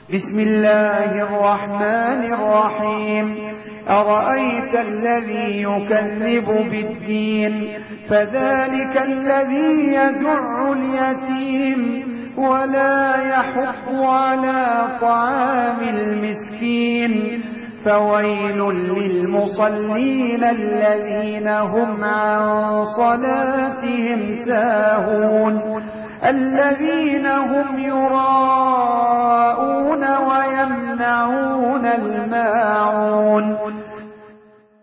بسم الله الرحمن الرحيم أرأيت الذي يكذب بالدين فذلك الذي يدع اليتيم ولا يحض على طعام المسكين فويل للمصلين الذين هم عن صلاتهم ساهون الذين هم يراءون ويمنعون الماعون